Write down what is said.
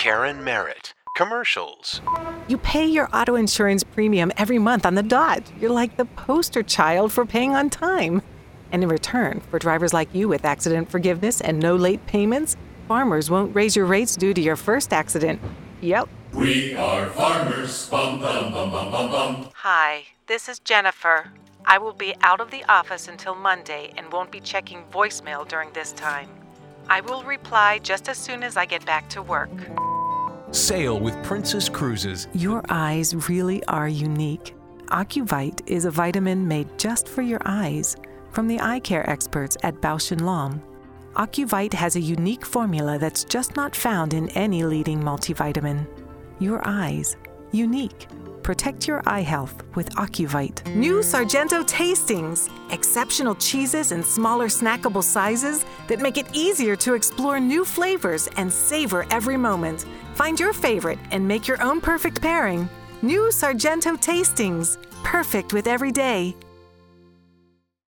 Karen Merritt. Commercials. You pay your auto insurance premium every month on the dot. You're like the poster child for paying on time. And in return, for drivers like you with accident forgiveness and no late payments, Farmers won't raise your rates due to your first accident. Yep. We are Farmers. Bum, bum, bum, bum, bum, bum. Hi, this is Jennifer. I will be out of the office until Monday and won't be checking voicemail during this time. I will reply just as soon as I get back to work. Sail with Princess Cruises. Your eyes really are unique. Ocuvite is a vitamin made just for your eyes from the eye care experts at Bausch & Lomb. Ocuvite has a unique formula that's just not found in any leading multivitamin. Your eyes, unique. Protect your eye health with Ocuvite. New Sargento Tastings. Exceptional cheeses in smaller snackable sizes that make it easier to explore new flavors and savor every moment. Find your favorite and make your own perfect pairing. New Sargento Tastings. Perfect with every day.